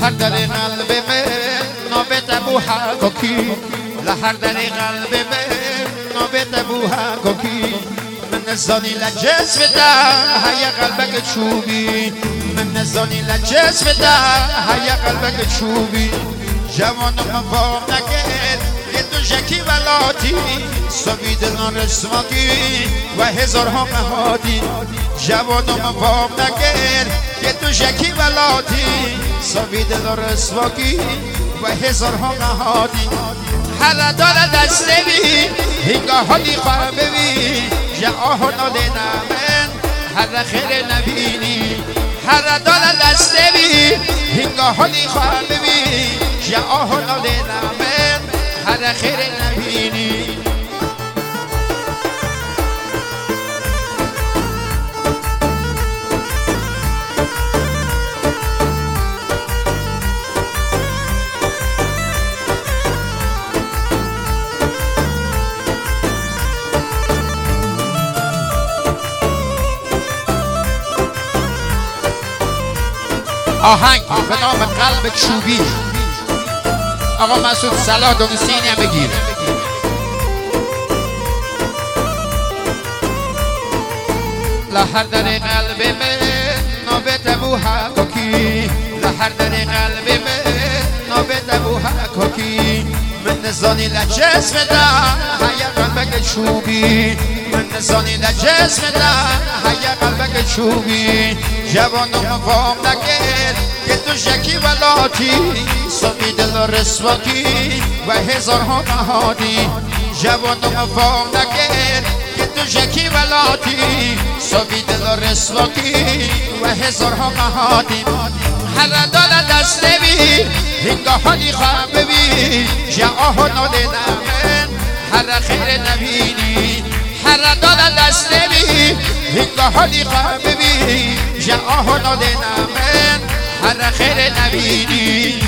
لهر در قلب من نوبت ابو حقاکی لهر در قلب من نوبت ابو حقاکی من نزانی لجسم در هی قلبک چوبی من نزانی لجسم در هی قلبک چوبی جوانم فام نکرد یه تو شکی ولاتی سوید نارسواکی و هزارها مهادی جوانم فام نکرد یه تو شکی ولاتی سوید نارسواکی و هزارها مهادی هر دار دسته بی هنگاه حالی خواه ببی جا آهو ناله نامن هر خیر نبینی هر دار دسته بی هنگاه حالی خواه ببی جا آهو ناله نامن هر خیر نبینی آهنگ به نام قلب چوبی آقا مسعود صلاح دونسینی هم بگیر لهر در قلب من نوبت ابو حقاکی لهر در قلب من نوبت ابو حقاکی من نزانی لجسم در هی قلبک چوبی من نزانی لجسم در هی قلبک چوبی جوانم فام نکرد که تو شکی ولاتی سوی دل رسواکی و هزارها نهادی جوانم فام نکرد که تو شکی ولاتی سوی دل رسواکی و هزارها نهادی هر دل دسته بی هنگاه حالی خواه ببی جا آهو ناله نامن هر خیر نبینی هر دل دسته بی هنگاه حالی خواه ببی جا آهو ناله نامن هر خیر نبینی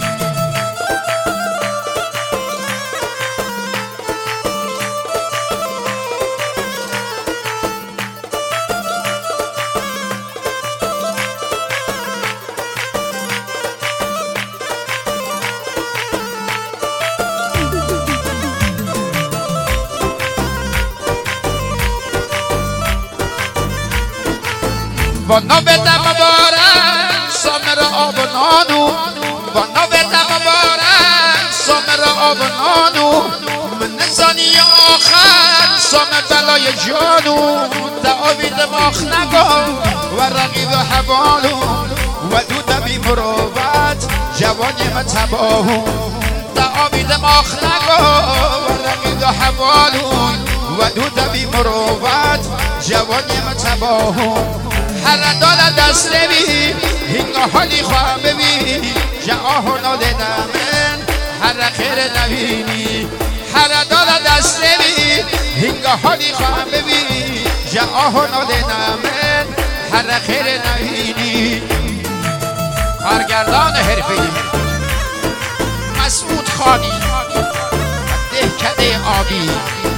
با نوبت مبارک سامر آب و نانو با نوبت مبارک سامر آب و نانو من نزانی آخر سامر بلای جانو تعاوید ماخ نگاه و رقیب حوالو و دود بی مروت جوانی متباهو تعاوید ماخ نگاه و رقیب حوالو و دود بی مروت جوانی متباهو هر دال دسته بی هنگاه حالی خواه ببی جا آهو ناله نامن هر خیر نبینی هر دال دسته بی هنگاه حالی خواه ببی جا آهو ناله نامن هر خیر نبینی کارگردان حرفه‌ای مسعود خانی دهکده آبی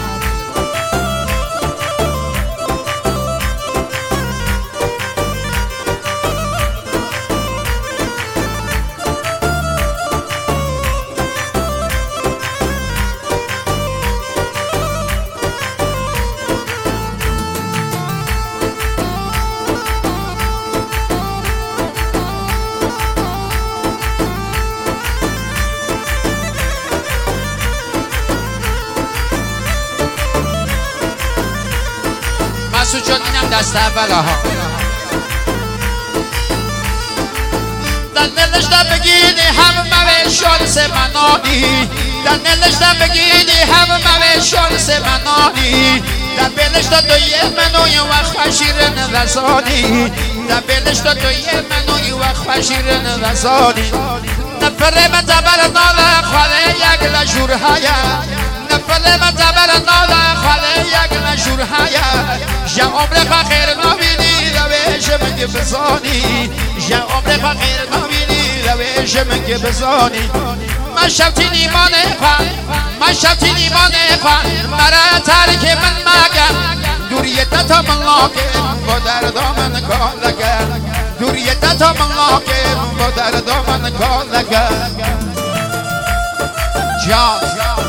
مسعود جان اینم دست اول ها در نلشتم بگیدی هم موشان سمنانی در نلشتم بگیدی هم موشان سمنانی در بلشتا توی منوی وقت فشیرن رسانی در بلشتا توی منوی وقت فشیرن رسانی نفر من زبر ناله خواله یک لجور هایم نفر من زبر ناله خواله یک لجور هایم جا عمر خواه خیر نبینی روش من که بزانی جا عمر خواه خیر نبینی روش من که بزانی من شبتی نیمانه خواه من شبتی نیمانه خواه مرا ترک من مگم دوریت تا من لاکه با دردام من کار لگم دوریت تا ملاقم با در دامن کالگم جان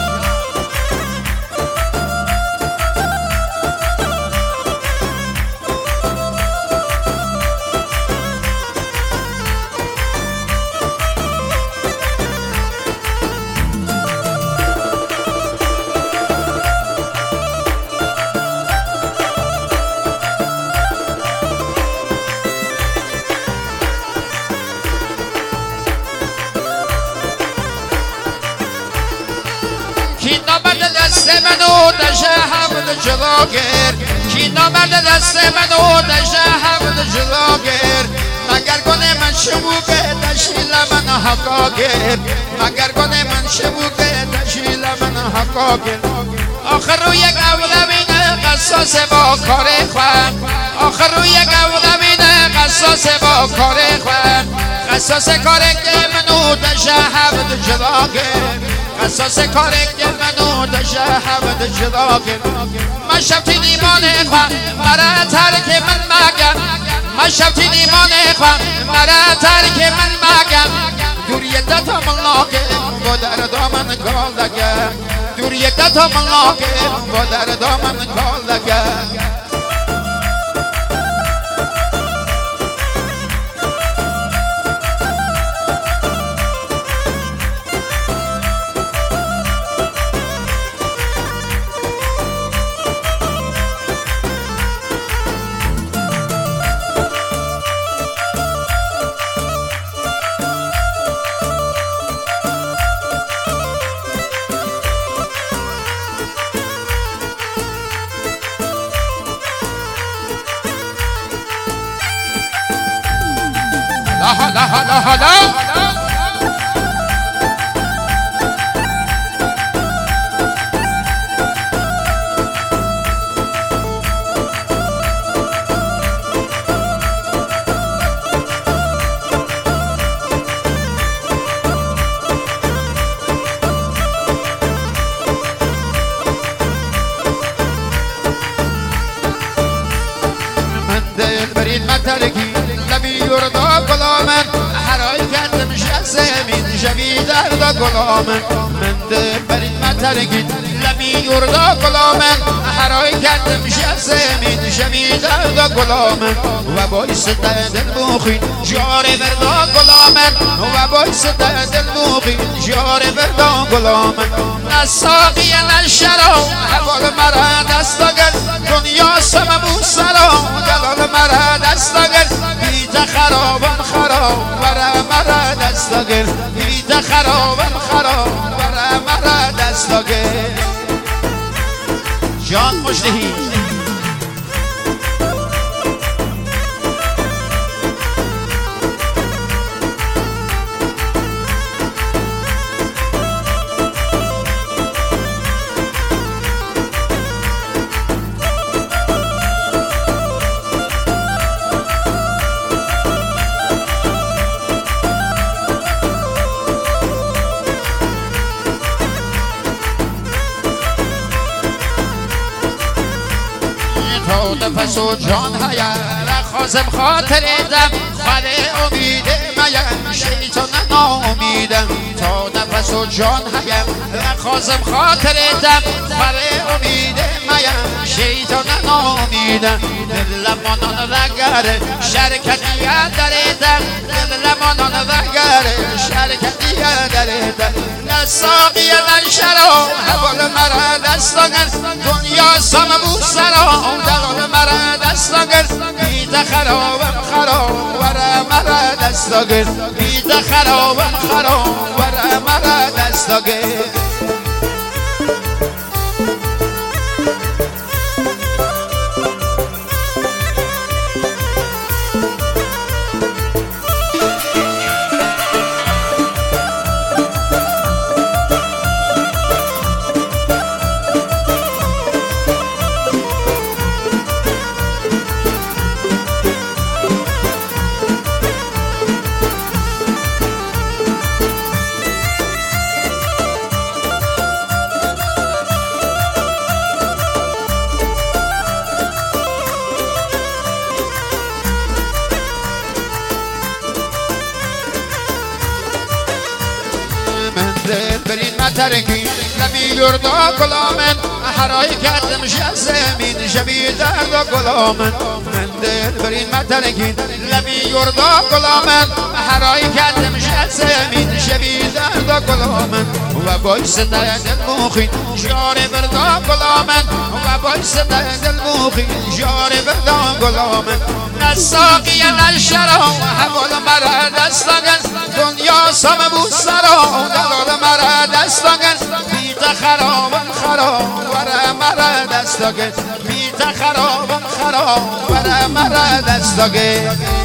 کی نامرد دست منو دشه همون جلاگر کی نامرد دست منو دشه همون جلاگر مگر کنه من شبوکه دشیل من حقاگر مگر کنه من شبوکه دشیل من حقاگر آخر روی اولوین قصاص با کار خوان آخر روی اولوین قصاص با کار خوان قصاص کار که منو دشه همون جلاگر قصاص کاری که منو دشه همه جلاگر من شبتی دیمانه خواه مرا ترک من مگم من شبتی دیمانه خواه مرا ترک من مگم دوریت تا ملاقم با در دامن کالگم دوریت تا ملاقم با در دامن کالگم لا لا لا لا من دل برید مترکی لبی یوردا گلامن هرای کردم شزمین شبی دردا گلامن من دل برید مترکی لبی یوردا گلامن هرای کردم شزمین شبی دردا گلامن و باعث دل موخین جار بردا گلامن و باعث دل موخین جار بردا گلامن نساقی نشرا حوال مرا دستاگر دنیا سمبو سرا دلال مرا دستاگر بیت خرابم خراب ورا مرا دستاگر بیت خرابم خراب ورا مرا دستاگر جان مجدهی نفس و جان هایم خواستم خاطر دم خاله امید میم شیطان نامیدم تا نفس و جان هایم خواستم خاطر دم خاله امید میم شیطان نامیدم دل لمانان رگره شرکتیه دریدم دل لمانان رگره شرکتیه دریدم نساقی نشرا حوال مرا دستاگر دنیا سمبو سرا دلال مرا دستاگر بیت خرابم خراب ورا مرا دستاگر بیت خرابم خراب ورا مرا دستاگر مترکی لبی یردا گلامن هرای کردم زمین شبی درد گلامن من دل بری مترکی لبی یردا گلامن هرای کردم زمین شبی درد گلامن و باعث درد المخین جار بردا گلامن و باعث درد المخین جار بردا گلامن نساقی نشرا حوال مرا دستگن دنیا سم بود سرا دلال مرا دستگن بیت خراب ورا مرا دستگن بیت خراب ورا مرا دستگن